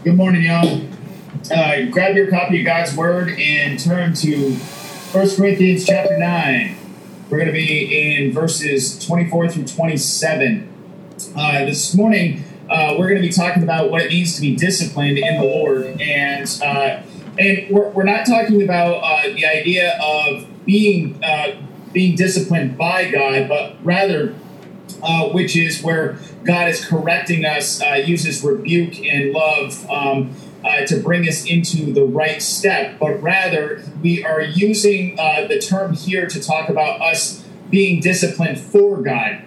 Good morning, y'all. Grab your copy of God's Word and turn to 1 Corinthians chapter 9. We're going to be in verses 24 through 27. This morning, we're going to be talking about what it means to be disciplined in the Lord. And we're not talking about the idea of being disciplined by God, but rather which is where God is correcting us, uses rebuke and love to bring us into the right step. But rather, we are using the term here to talk about us being disciplined for God.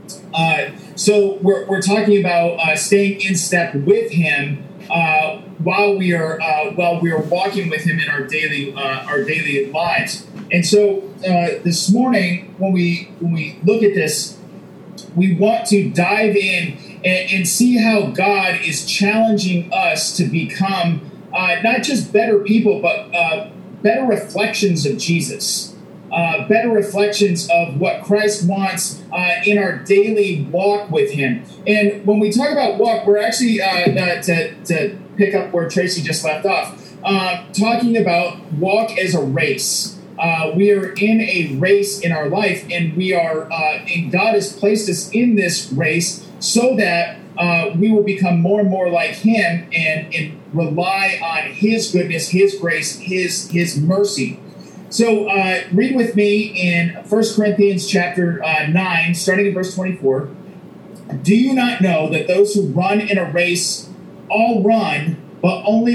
So we're talking about staying in step with Him while we are walking with Him in our daily lives. And so this morning, when we look at this, we want to dive in and see how God is challenging us to become not just better people, but better reflections of Jesus, better reflections of what Christ wants in our daily walk with Him. And when we talk about walk, we're actually, to pick up where Tracy just left off, talking about walk as a race. We are in a race in our life, and and God has placed us in this race so that we will become more and more like Him and rely on His goodness, His grace, His mercy. So read with me in 1 Corinthians chapter 9, starting in verse 24. Do you not know that those who run in a race all run, but only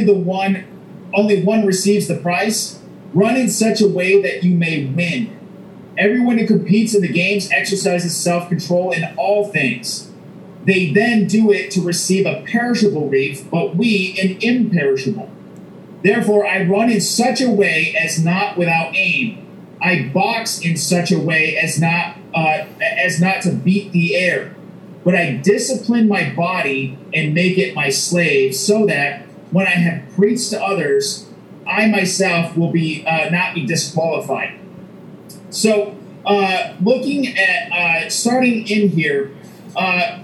one receives the prize? Run in such a way that you may win. Everyone who competes in the games exercises self-control in all things. They then do it to receive a perishable wreath, but we an imperishable. Therefore, I run in such a way as not without aim. I box in such a way as not to beat the air. But I discipline my body and make it my slave, so that when I have preached to others, I myself will not be disqualified. So, looking at starting in here, I'm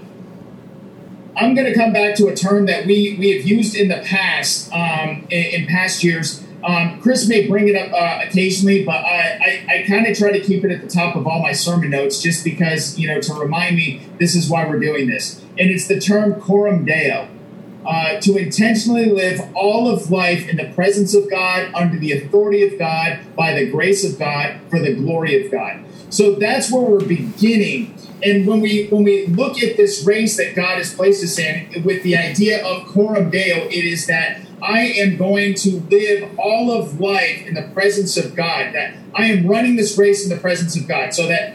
going to come back to a term that we have used in the past, in past years. Chris may bring it up occasionally, but I kind of try to keep it at the top of all my sermon notes, just because, to remind me this is why we're doing this. And it's the term coram Deo. To intentionally live all of life in the presence of God, under the authority of God, by the grace of God, for the glory of God. So that's where we're beginning. And when we look at this race that God has placed us in, with the idea of coram Deo, it is that I am going to live all of life in the presence of God, that I am running this race in the presence of God, so that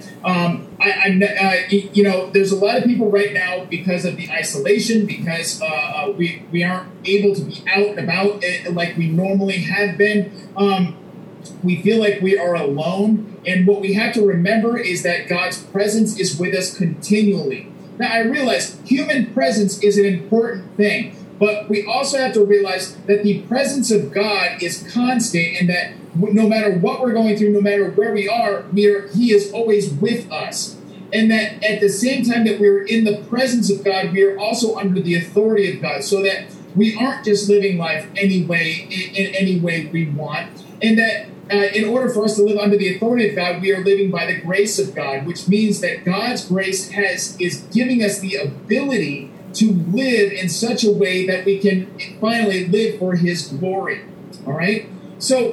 there's a lot of people right now, because of the isolation, because we aren't able to be out and about like we normally have been. We feel like we are alone, and what we have to remember is that God's presence is with us continually. Now, I realize human presence is an important thing, but we also have to realize that the presence of God is constant, and that no matter what we're going through, no matter where we are, He is always with us. And that at the same time that we're in the presence of God, we are also under the authority of God, so that we aren't just living life in any way we want. And that in order for us to live under the authority of God, we are living by the grace of God, which means that God's grace is giving us the ability to live in such a way that we can finally live for His glory. All right? So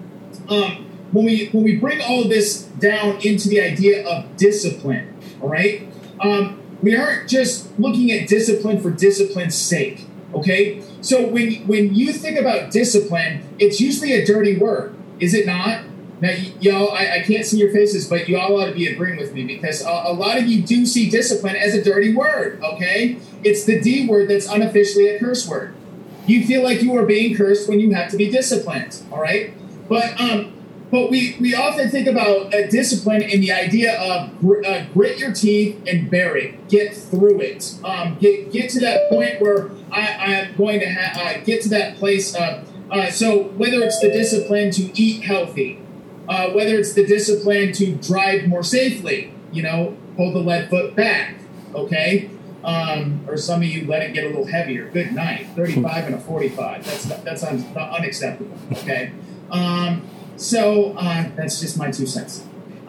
when we bring all of this down into the idea of discipline, all right, we aren't just looking at discipline for discipline's sake. Okay? So when you think about discipline, it's usually a dirty word, is it not? Now, y'all, I can't see your faces, but you all ought to be agreeing with me, because a lot of you do see discipline as a dirty word, okay? It's the D word that's unofficially a curse word. You feel like you are being cursed when you have to be disciplined, all right? But we often think about discipline in the idea of grit your teeth and bear it, get through it, get to that point where I'm going to get to that place. So whether it's the discipline to eat healthy, whether it's the discipline to drive more safely, hold the lead foot back, okay? or some of you let it get a little heavier. Good night. 35 and a 45. That's unacceptable. Okay. So that's just my 2 cents.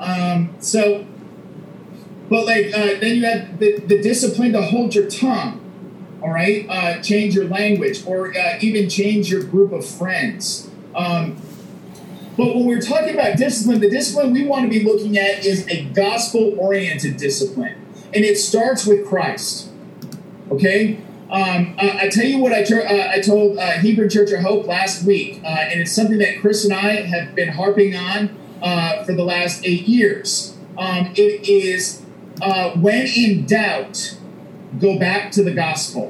But then you have the discipline to hold your tongue. All right. Change your language, or even change your group of friends. But when we're talking about discipline, the discipline we want to be looking at is a gospel-oriented discipline. And it starts with Christ. Okay? I tell you what I told Hebrew Church of Hope last week, and it's something that Chris and I have been harping on for the last 8 years. It is, when in doubt, go back to the gospel.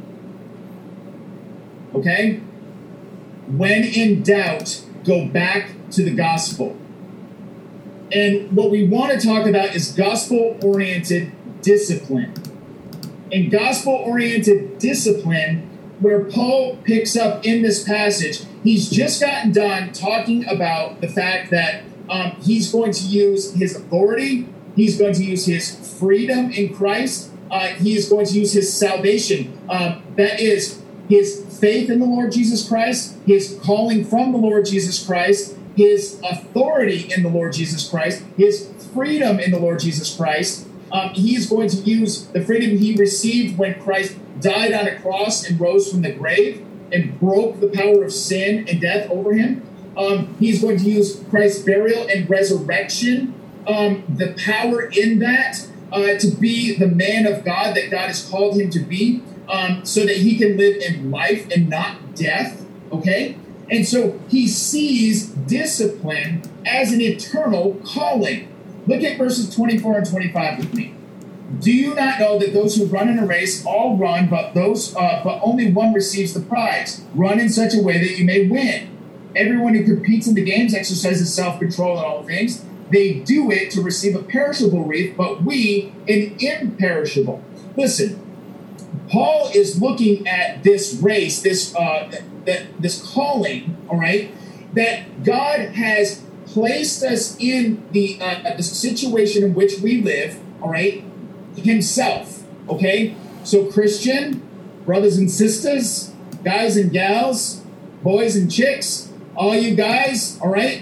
Okay? When in doubt, go back to the gospel. And what we want to talk about is gospel-oriented discipline. And gospel-oriented discipline, where Paul picks up in this passage, he's just gotten done talking about the fact that he's going to use his authority, he's going to use his freedom in Christ, he is going to use his salvation. That is his faith in the Lord Jesus Christ, his calling from the Lord Jesus Christ, his authority in the Lord Jesus Christ, his freedom in the Lord Jesus Christ. He is going to use the freedom he received when Christ died on a cross and rose from the grave and broke the power of sin and death over him. He's going to use Christ's burial and resurrection, the power in that, to be the man of God that God has called him to be, so that he can live in life and not death, okay? And so he sees discipline as an eternal calling. Look at verses 24 and 25 with me. Do you not know that those who run in a race all run, but only one receives the prize? Run in such a way that you may win. Everyone who competes in the games exercises self-control in all things. They do it to receive a perishable wreath, but we an imperishable. Listen, Paul is looking at this race, this calling, all right, that God has placed us in the situation in which we live, all right, himself, okay? So Christian, brothers and sisters, guys and gals, boys and chicks, all you guys, all right,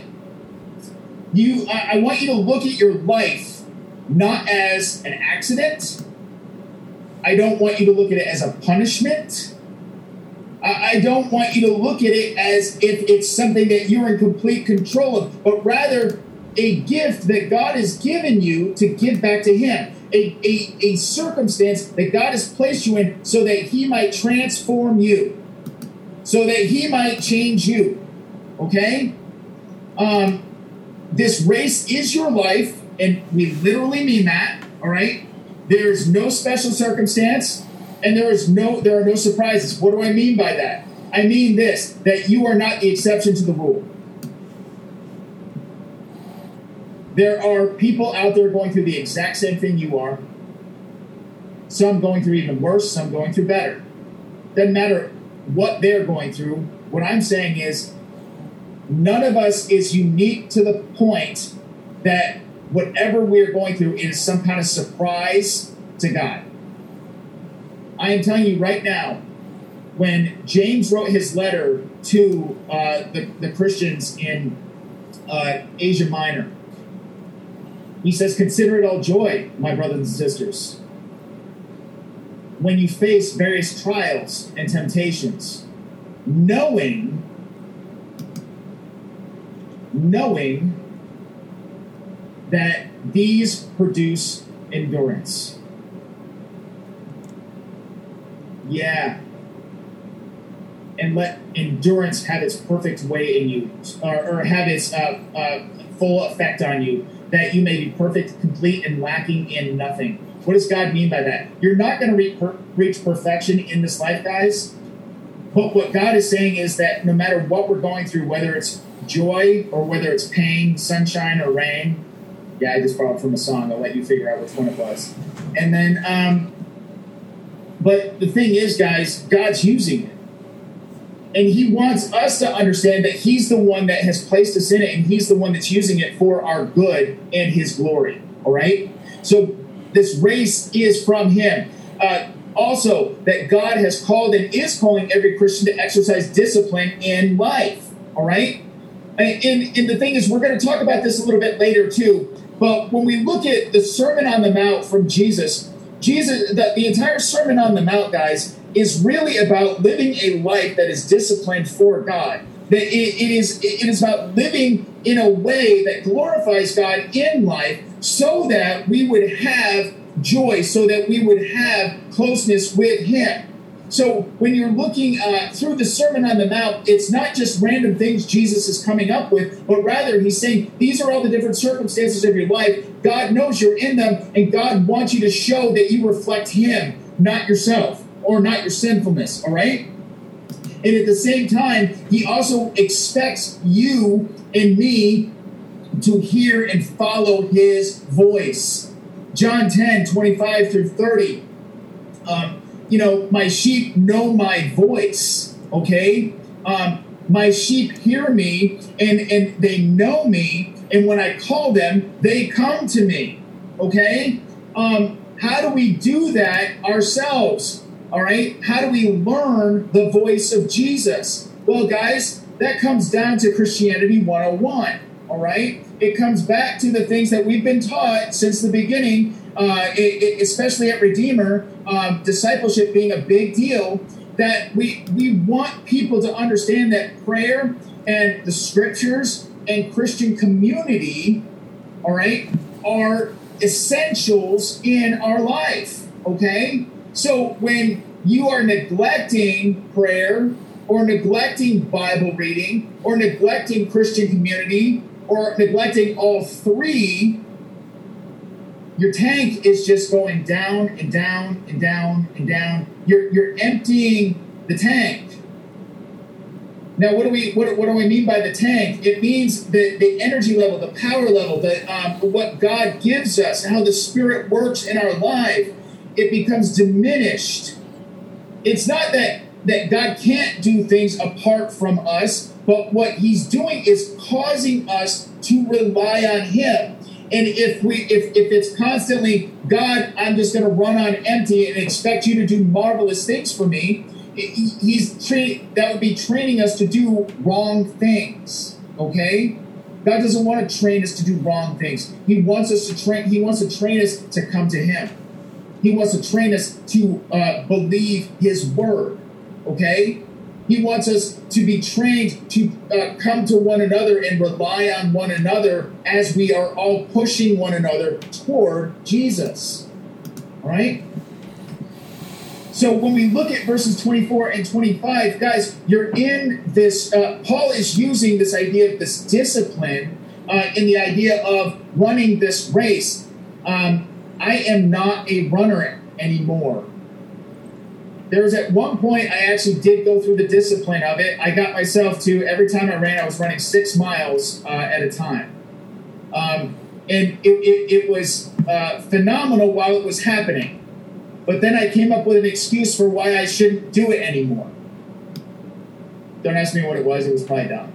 I want you to look at your life not as an accident. I don't want you to look at it as a punishment. I don't want you to look at it as if it's something that you're in complete control of, but rather a gift that God has given you to give back to him. A circumstance that God has placed you in so that he might transform you, so that he might change you. Okay? This race is your life, and we literally mean that, all right? There's no special circumstance, and there are no surprises. What do I mean by that? I mean this, that you are not the exception to the rule. There are people out there going through the exact same thing you are. Some going through even worse, some going through better. Doesn't matter what they're going through. What I'm saying is, none of us is unique to the point that whatever we're going through is some kind of surprise to God. I am telling you right now, when James wrote his letter to the Christians in Asia Minor, he says, "Consider it all joy, my brothers and sisters, when you face various trials and temptations, knowing that these produce endurance." Yeah. And let endurance have its perfect way in you, or have its full effect on you, that you may be perfect, complete, and lacking in nothing. What does God mean by that? You're not going to reach perfection in this life, guys. But what God is saying is that no matter what we're going through, whether it's joy or whether it's pain, sunshine or rain. Yeah, I just borrowed from a song. I'll let you figure out which one it was. And then, but the thing is, guys, God's using it. And he wants us to understand that he's the one that has placed us in it, and he's the one that's using it for our good and his glory. All right? So this race is from him. Also, that God has called and is calling every Christian to exercise discipline in life. All right? And the thing is, we're going to talk about this a little bit later too. But when we look at the Sermon on the Mount from Jesus, the entire Sermon on the Mount, guys, is really about living a life that is disciplined for God. That it is about living in a way that glorifies God in life, so that we would have joy, so that we would have closeness with Him. So when you're looking through the Sermon on the Mount, it's not just random things Jesus is coming up with, but rather He's saying these are all the different circumstances of your life. God knows you're in them, and God wants you to show that you reflect Him, not yourself, or not your sinfulness, all right? And at the same time, He also expects you and me to hear and follow His voice. John 10:25 through 30. My sheep know my voice, okay? My sheep hear me, and they know me, and when I call them, they come to me, okay? How do we do that ourselves, all right? How do we learn the voice of Jesus? Well, guys, that comes down to Christianity 101, all right? It comes back to the things that we've been taught since the beginning, especially at Redeemer, discipleship being a big deal, that we want people to understand that prayer and the scriptures and Christian community, all right, are essentials in our life, okay? So when you are neglecting prayer, or neglecting Bible reading, or neglecting Christian community, or neglecting all three, your tank is just going down and down and down and down. You're emptying the tank. Now, what do I mean by the tank? It means the energy level, the power level, what God gives us, how the Spirit works in our life. It becomes diminished. It's not that God can't do things apart from us, but what He's doing is causing us to rely on Him. And if it's constantly, God, I'm just going to run on empty and expect you to do marvelous things for me, that would be training us to do wrong things. Okay? God doesn't want to train us to do wrong things. He wants us to train. He wants to train us to come to Him. He wants to train us to believe His word. Okay? He wants us to be trained to come to one another and rely on one another as we are all pushing one another toward Jesus. All right? So when we look at verses 24 and 25, guys, you're in this, Paul is using this idea of this discipline in the idea of running this race. I am not a runner anymore. There was at one point, I actually did go through the discipline of it. I got myself to, every time I ran, I was running 6 miles at a time. And it was phenomenal while it was happening. But then I came up with an excuse for why I shouldn't do it anymore. Don't ask me what it was. It was probably dumb.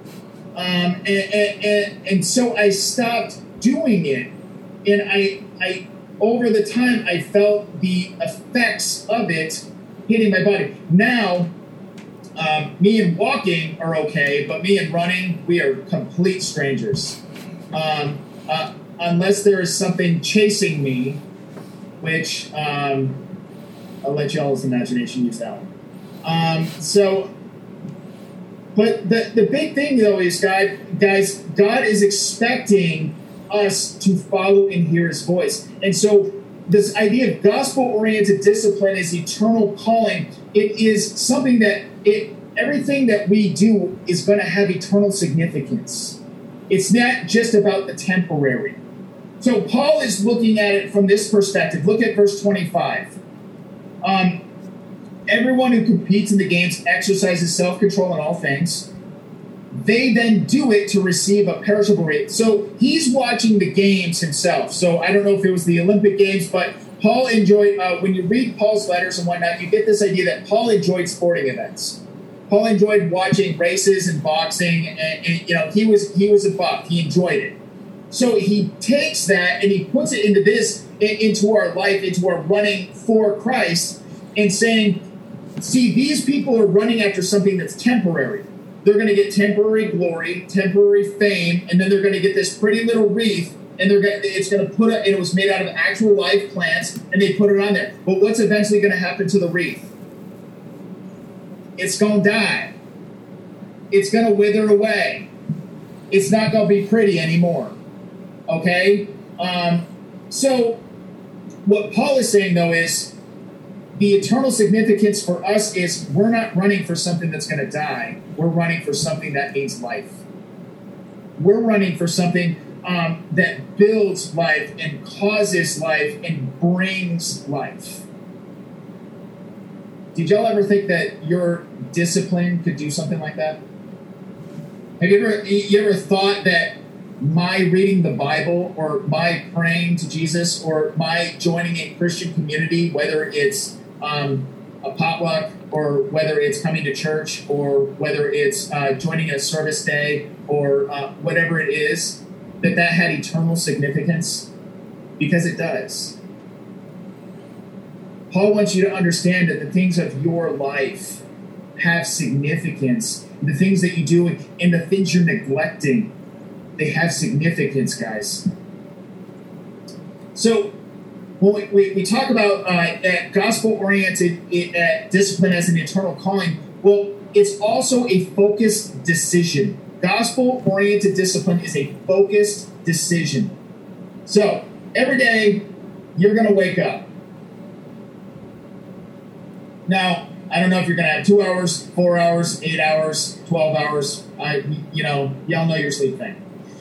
And so I stopped doing it. And I over the time, I felt the effects of it hitting my body. Now, me and walking are okay, but me and running, we are complete strangers. Unless there is something chasing me, which I'll let y'all's imagination use that one. But the big thing, though, is, guys, God is expecting us to follow and hear His voice. And so this idea of gospel-oriented discipline is eternal calling. It is something that everything that we do is going to have eternal significance. It's not just about the temporary. So Paul is looking at it from this perspective. Look at verse 25. Everyone who competes in the games exercises self-control in all things. They then do it to receive a perishable wreath. So he's watching the games himself. So I don't know if it was the Olympic Games, but Paul enjoyed, when you read Paul's letters and whatnot, you get this idea that Paul enjoyed sporting events. Paul enjoyed watching races and boxing, and he was a buff. He enjoyed it. So he takes that and he puts it into this, into our life, into our running for Christ, and saying, see, these people are running after something that's temporary. They're going to get temporary glory, temporary fame, and then they're going to get this pretty little wreath, and it's going to put it, and it was made out of actual live plants, and they put it on there. But what's eventually going to happen to the wreath? It's going to die. It's going to wither away. It's not going to be pretty anymore. Okay? So what Paul is saying, though, is the eternal significance for us is we're not running for something that's going to die. We're running for something that means life. We're running for something that builds life and causes life and brings life. Did y'all ever think that your discipline could do something like that? Have you ever thought that my reading the Bible or my praying to Jesus or my joining a Christian community, whether it's a potluck or whether it's coming to church or whether it's joining a service day or whatever it is, that had eternal significance? Because it does. Paul wants you to understand that the things of your life have significance. The things that you do and the things you're neglecting, they have significance, guys. So when we talk about gospel-oriented discipline as an eternal calling, well, it's also a focused decision. Gospel-oriented discipline is a focused decision. So every day, you're going to wake up. Now, I don't know if you're going to have 2 hours, 4 hours, 8 hours, 12 hours. Y'all know your sleep thing.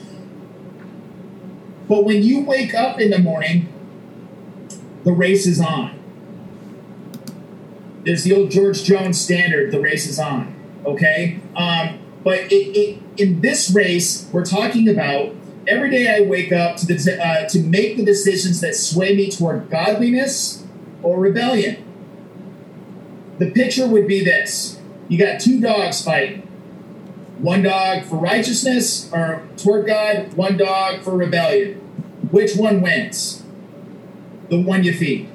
But when you wake up in the morning, the race is on. There's the old George Jones standard, the race is on, okay? But in this race, we're talking about every day I wake up to make the decisions that sway me toward godliness or rebellion. The picture would be this. You got two dogs fighting. One dog for righteousness or toward God, one dog for rebellion. Which one wins? The one you feed.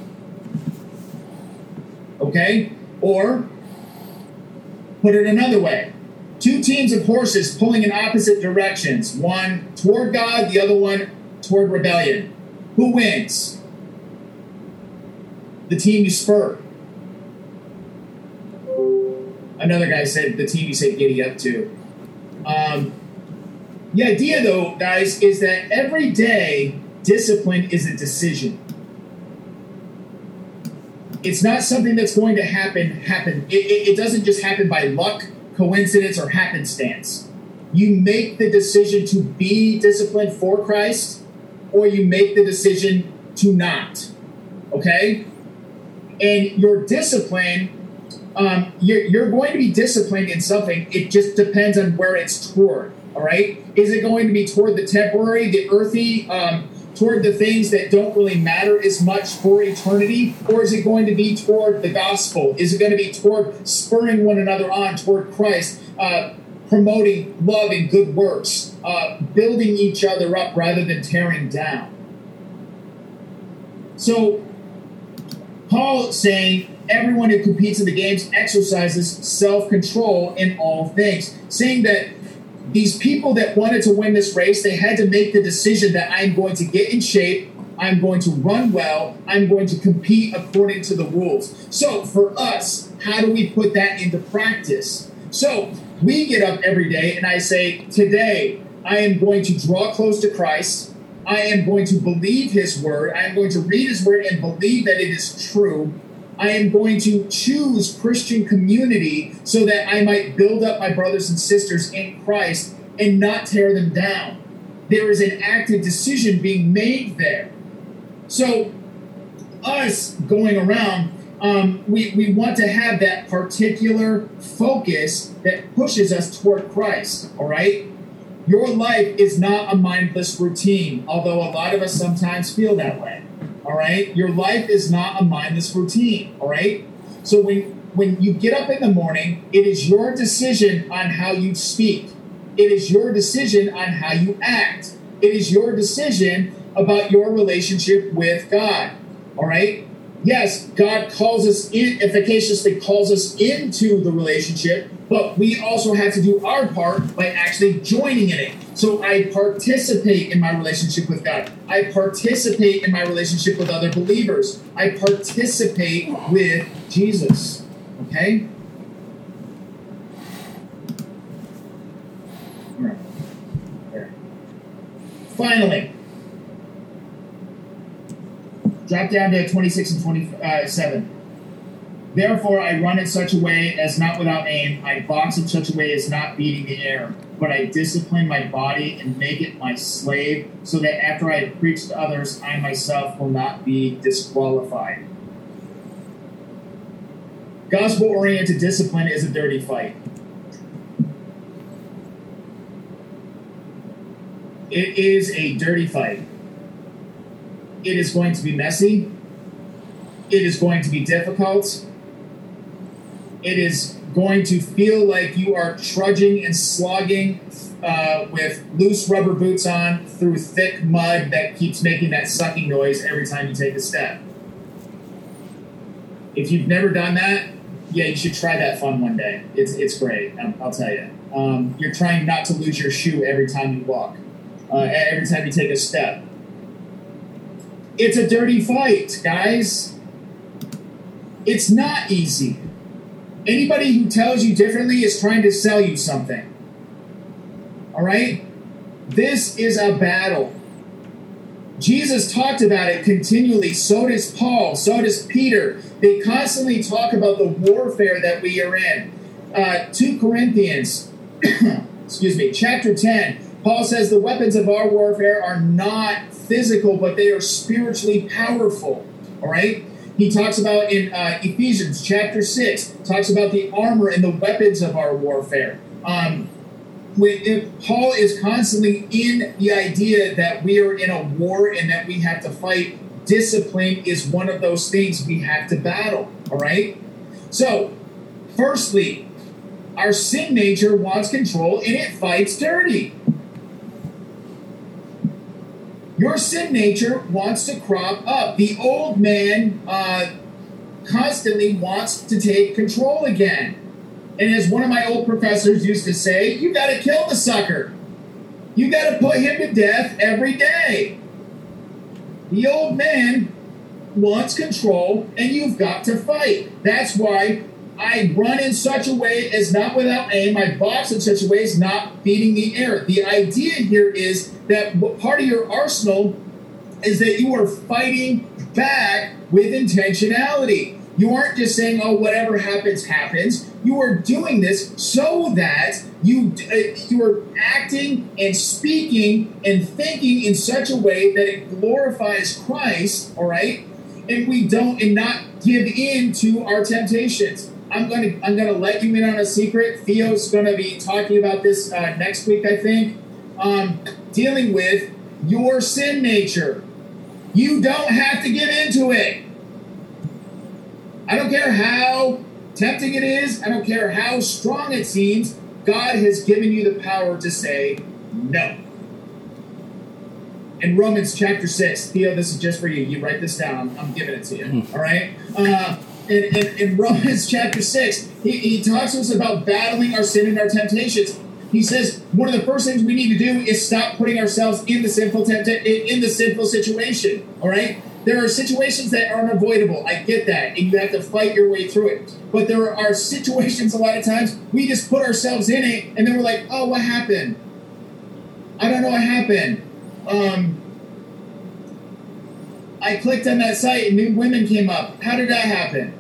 Okay? Or, put it another way. Two teams of horses pulling in opposite directions. One toward God, the other one toward rebellion. Who wins? The team you spur. Another guy said the team you say giddy up to. The idea, though, guys, is that every day discipline is a decision. It's not something that's going to happen. It doesn't just happen by luck, coincidence, or happenstance. You make the decision to be disciplined for Christ, or you make the decision to not. Okay? And your discipline, you're going to be disciplined in something. It just depends on where it's toward. All right? Is it going to be toward the temporary, the earthy, toward the things that don't really matter as much for eternity? Or is it going to be toward the gospel? Is it going to be toward spurring one another on toward Christ, promoting love and good works, building each other up rather than tearing down? So, Paul is saying everyone who competes in the games exercises self-control in all things, saying that these people that wanted to win this race, they had to make the decision that I'm going to get in shape, I'm going to run well, I'm going to compete according to the rules. So for us, how do we put that into practice? So we get up every day and I say, today I am going to draw close to Christ, I am going to believe his word, I am going to read his word and believe that it is true. I am going to choose Christian community so that I might build up my brothers and sisters in Christ and not tear them down. There is an active decision being made there. So us going around, we want to have that particular focus that pushes us toward Christ, all right? Your life is not a mindless routine, although a lot of us sometimes feel that way. All right? Your life is not a mindless routine, all right? So when you get up in the morning, it is your decision on how you speak. It is your decision on how you act. It is your decision about your relationship with God. All right? Yes, God calls us in, efficaciously calls us into the relationship, but we also have to do our part by actually joining in it. So I participate in my relationship with God. I participate in my relationship with other believers. I participate with Jesus. Okay? All right. There. Finally, drop down to 26 and 27. Therefore, I run in such a way as not without aim. I box in such a way as not beating the air. But I discipline my body and make it my slave, so that after I have preached to others, I myself will not be disqualified. Gospel-oriented discipline is a dirty fight. It is a dirty fight. It is going to be messy. It is going to be difficult. It is going to feel like you are trudging and slogging with loose rubber boots on through thick mud that keeps making that sucking noise every time you take a step. If you've never done that, yeah, you should try that fun one day. It's great, I'll tell you. You're trying not to lose your shoe every time you walk, every time you take a step. It's a dirty fight, guys. It's not easy. Anybody who tells you differently is trying to sell you something. All right? This is a battle. Jesus talked about it continually. So does Paul. So does Peter. They constantly talk about the warfare that we are in. 2 Corinthians, chapter 10. Paul says the weapons of our warfare are not physical, but they are spiritually powerful. All right? He talks about in Ephesians chapter 6, talks about the armor and the weapons of our warfare. Paul is constantly in the idea that we are in a war and that we have to fight. Discipline is one of those things we have to battle, all right? So, firstly, our sin nature wants control and it fights dirty. Your sin nature wants to crop up. The old man constantly wants to take control again. And as one of my old professors used to say, you got to kill the sucker. You got to put him to death every day. The old man wants control, and you've got to fight. That's why I run in such a way as not without aim. I box in such a way as not beating the air. The idea here is that part of your arsenal is that you are fighting back with intentionality. You aren't just saying, oh, whatever happens, happens. You are doing this so that you are acting and speaking and thinking in such a way that it glorifies Christ, all right? And we don't, and not give in to our temptations. I'm gonna let you in on a secret. Theo's gonna be talking about this next week, I think. Dealing with your sin nature. You don't have to give into it. I don't care how tempting it is. I don't care how strong it seems. God has given you the power to say no. In Romans chapter 6, Theo, this is just for you. You write this down. I'm giving it to you. All right? In Romans chapter 6, he talks to us about battling our sin and our temptations. He says one of the first things we need to do is stop putting ourselves in the sinful situation. All right? There are situations that are unavoidable. I get that, and you have to fight your way through it. But there are situations a lot of times we just put ourselves in it, and then we're like, oh, what happened? I don't know what happened. I clicked on that site and new women came up. How did that happen?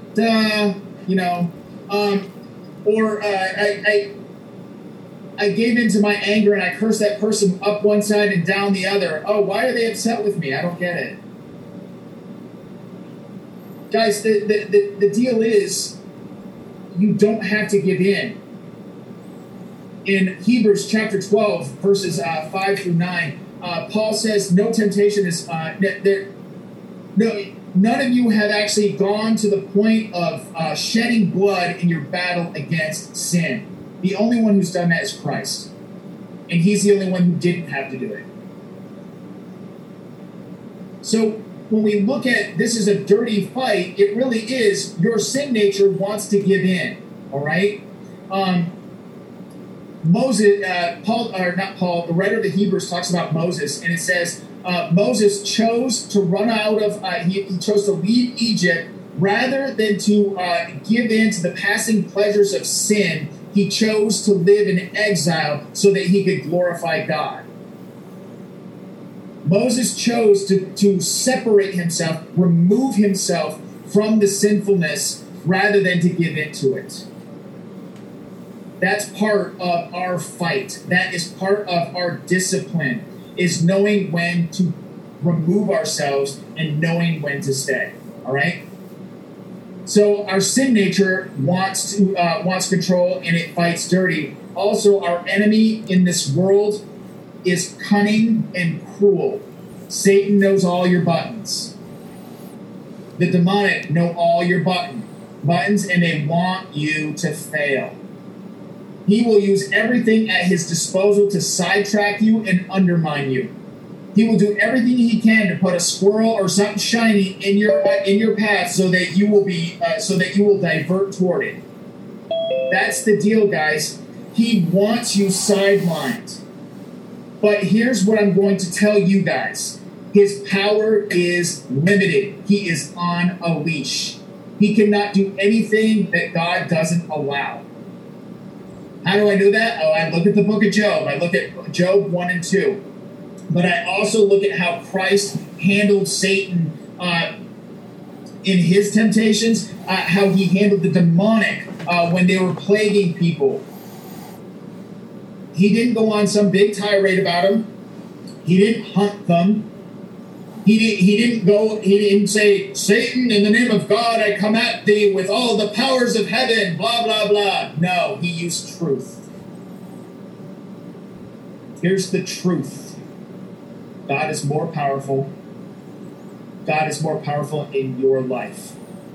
I gave in to my anger and I cursed that person up one side and down the other. Oh, why are they upset with me? I don't get it. Guys, the deal is you don't have to give in. In Hebrews chapter 12, verses 5 through 9, Paul says, no temptation is... none of you have actually gone to the point of shedding blood in your battle against sin. The only one who's done that is Christ. And he's the only one who didn't have to do it. So when we look at this as a dirty fight, it really is your sin nature wants to give in. All right. Moses, the writer of the Hebrews talks about Moses, and it says Moses chose to run out of, he chose to leave Egypt rather than to give in to the passing pleasures of sin. He chose to live in exile so that he could glorify God. Moses chose to separate himself, remove himself from the sinfulness rather than to give into it. That's part of our fight. That is part of our discipline, is knowing when to remove ourselves and knowing when to stay. All right? So our sin nature wants control, and it fights dirty. Also, our enemy in this world is cunning and cruel. Satan knows all your buttons. The demonic know all your buttons, and they want you to fail. He will use everything at his disposal to sidetrack you and undermine you. He will do everything he can to put a squirrel or something shiny in your path so that you will divert toward it. That's the deal, guys. He wants you sidelined. But here's what I'm going to tell you guys. His power is limited. He is on a leash. He cannot do anything that God doesn't allow. How do I know that? Oh, I look at the book of Job. I look at Job 1 and 2. But I also look at how Christ handled Satan in his temptations, how he handled the demonic when they were plaguing people. He didn't go on some big tirade about them. He didn't hunt them. He didn't say, Satan, in the name of God, I come at thee with all the powers of heaven, blah, blah, blah. No, he used truth. Here's the truth. God is more powerful. God is more powerful in your life.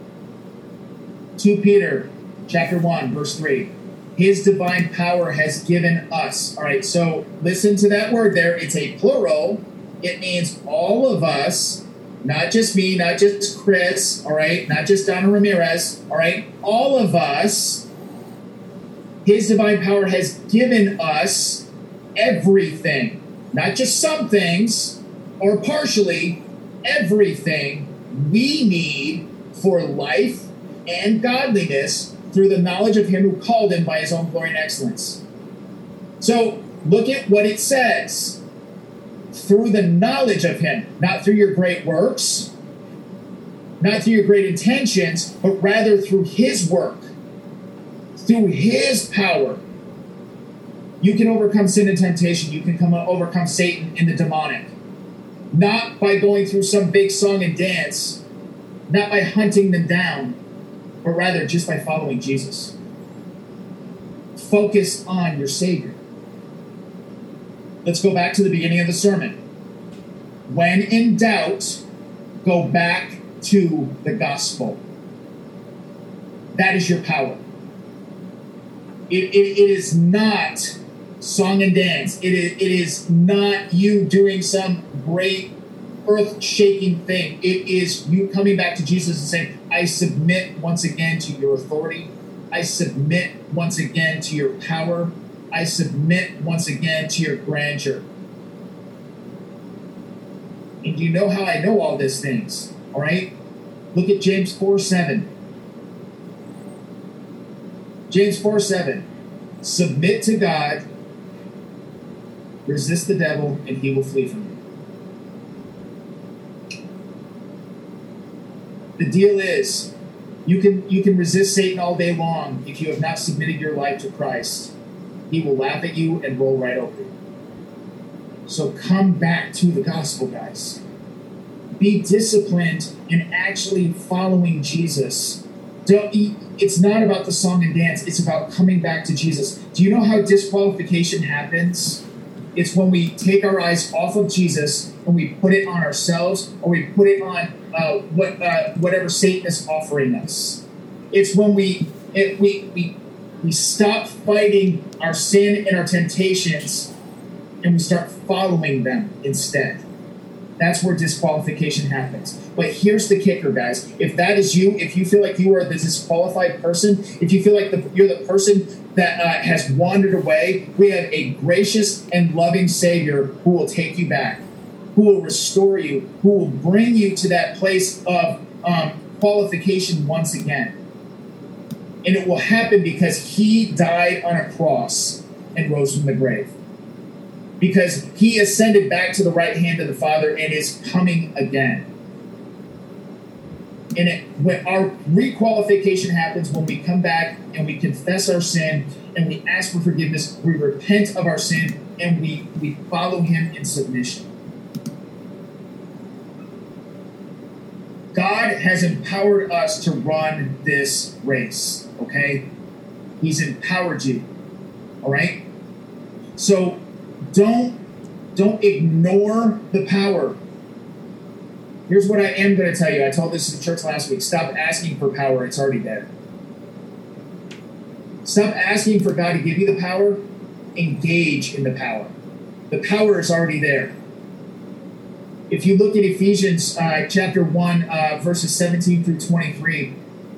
2 Peter chapter 1, verse 3. His divine power has given us. All right, so listen to that word there. It's a plural. It means all of us, not just me, not just Chris, all right, not just Donna Ramirez, all right, all of us. His divine power has given us everything, not just some things or partially, everything we need for life and godliness through the knowledge of him who called him by his own glory and excellence. So look at what it says. Through the knowledge of him, not through your great works, not through your great intentions, but rather through his work, through his power. You can overcome sin and temptation. You can overcome Satan and the demonic. Not by going through some big song and dance, not by hunting them down, but rather just by following Jesus. Focus on your Savior. Let's go back to the beginning of the sermon. When in doubt, go back to the gospel. That is your power. It is not song and dance. It is not you doing some great earth-shaking thing. It is you coming back to Jesus and saying, I submit once again to your authority. I submit once again to your power. I submit once again to your grandeur. And you know how I know all these things, all right? Look at James 4:7. James 4:7. Submit to God, resist the devil, and he will flee from you. The deal is, you can resist Satan all day long if you have not submitted your life to Christ. He will laugh at you and roll right over you. So come back to the gospel, guys. Be disciplined in actually following Jesus. It's not about the song and dance. It's about coming back to Jesus. Do you know how disqualification happens? It's when we take our eyes off of Jesus and we put it on ourselves, or we put it on whatever Satan is offering us. It's when we stop fighting our sin and our temptations, and we start following them instead. That's where disqualification happens. But here's the kicker, guys. If that is you, if you feel like you are the disqualified person, if you feel like you're the person that has wandered away, we have a gracious and loving Savior who will take you back, who will restore you, who will bring you to that place of qualification once again. And it will happen because he died on a cross and rose from the grave. Because he ascended back to the right hand of the Father and is coming again. And when our requalification happens, when we come back and we confess our sin and we ask for forgiveness, we repent of our sin and we follow him in submission. God has empowered us to run this race, okay? He's empowered you, all right? So don't ignore the power. Here's what I am going to tell you. I told this in church last week. Stop asking for power. It's already there. Stop asking for God to give you the power. Engage in the power. The power is already there. If you look at Ephesians chapter 1, verses 17 through 23,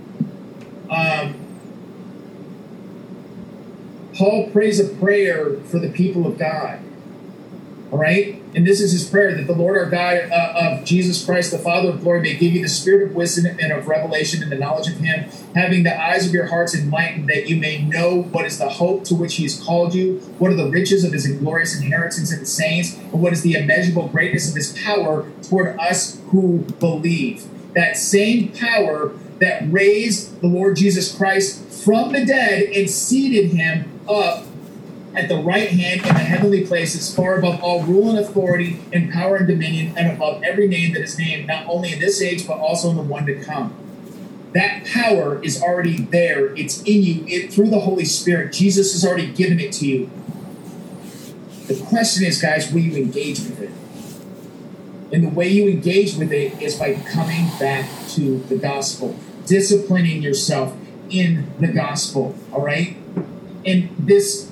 Paul prays a prayer for the people of God. All right? And this is his prayer, that the Lord our God of Jesus Christ, the Father of glory, may give you the spirit of wisdom and of revelation and the knowledge of him, having the eyes of your hearts enlightened, that you may know what is the hope to which he has called you, what are the riches of his glorious inheritance in the saints, and what is the immeasurable greatness of his power toward us who believe. That same power that raised the Lord Jesus Christ from the dead and seated him up at the right hand in the heavenly places, far above all rule and authority and power and dominion, and above every name that is named, not only in this age, but also in the one to come. That power is already there. It's in you through the Holy Spirit. Jesus has already given it to you. The question is, guys, will you engage with it? And the way you engage with it is by coming back to the gospel, disciplining yourself in the gospel, all right? And this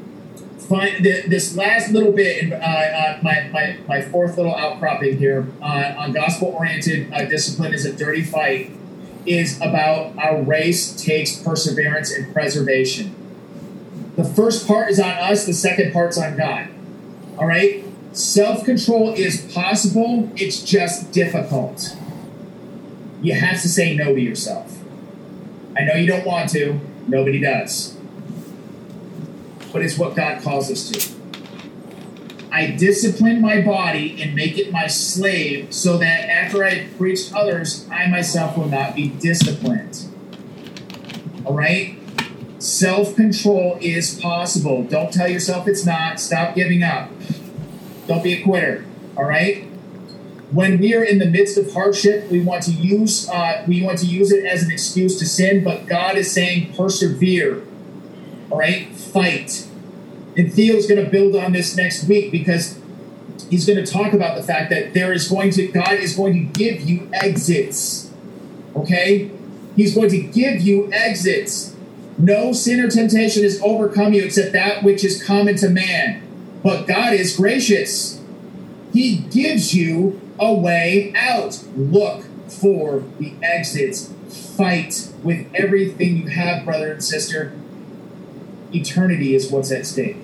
last little bit, my fourth little outcropping here on gospel-oriented discipline is a dirty fight, is about our race takes perseverance and preservation. The first part is on us, the second part's on God. All right? Self-control is possible, it's just difficult. You have to say no to yourself. I know you don't want to, nobody does. But it's what God calls us to. I discipline my body and make it my slave so that after I have preached others, I myself will not be disciplined. All right? Self-control is possible. Don't tell yourself it's not. Stop giving up. Don't be a quitter. All right? When we are in the midst of hardship, we want to use it as an excuse to sin, but God is saying persevere. All right? Fight. And Theo's going to build on this next week because he's going to talk about the fact that God is going to give you exits. Okay? He's going to give you exits. No sin or temptation has overcome you except that which is common to man. But God is gracious. He gives you a way out. Look for the exits. Fight with everything you have, brother and sister. Eternity is what's at stake.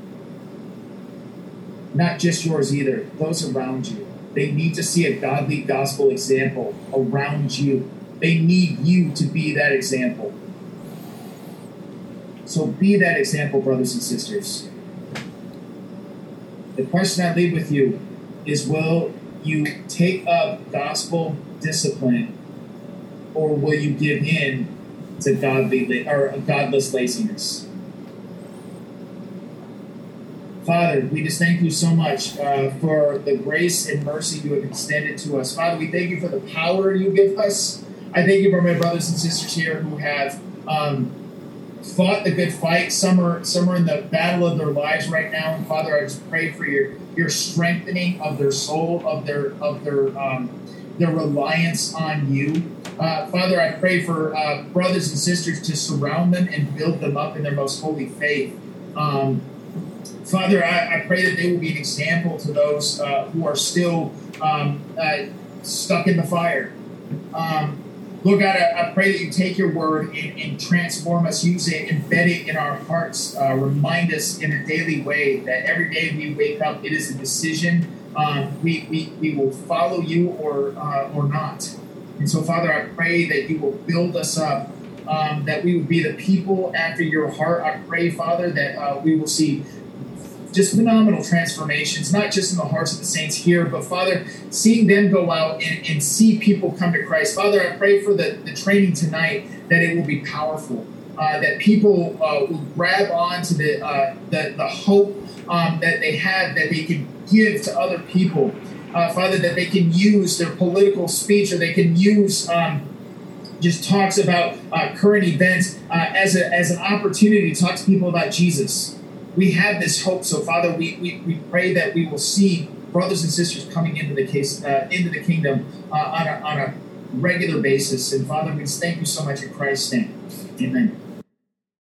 Not just yours either. Those around you. They need to see a godly gospel example around you. They need you to be that example. So be that example, brothers and sisters. The question I leave with you is, will you take up gospel discipline, or will you give in to godless laziness? Father, we just thank you so much for the grace and mercy you have extended to us. Father, we thank you for the power you give us. I thank you for my brothers and sisters here who have fought the good fight. Some are in the battle of their lives right now. And Father, I just pray for your strengthening of their soul, of their reliance on you. Father, I pray for brothers and sisters to surround them and build them up in their most holy faith. Father, I pray that they will be an example to those who are still stuck in the fire. Lord God, I pray that you take your word and transform us, use it, embed it in our hearts, remind us in a daily way that every day we wake up, it is a decision. We will follow you or not. And so, Father, I pray that you will build us up, that we will be the people after your heart. I pray, Father, that we will see just phenomenal transformations, not just in the hearts of the saints here, but, Father, seeing them go out and see people come to Christ. Father, I pray for the training tonight that it will be powerful, that people will grab on to the hope that they have, that they can give to other people. Father, that they can use their political speech, or they can use just talks about current events as an opportunity to talk to people about Jesus. We have this hope. So, Father, we pray that we will see brothers and sisters coming into the kingdom on a regular basis. And, Father, we just thank you so much in Christ's name. Amen.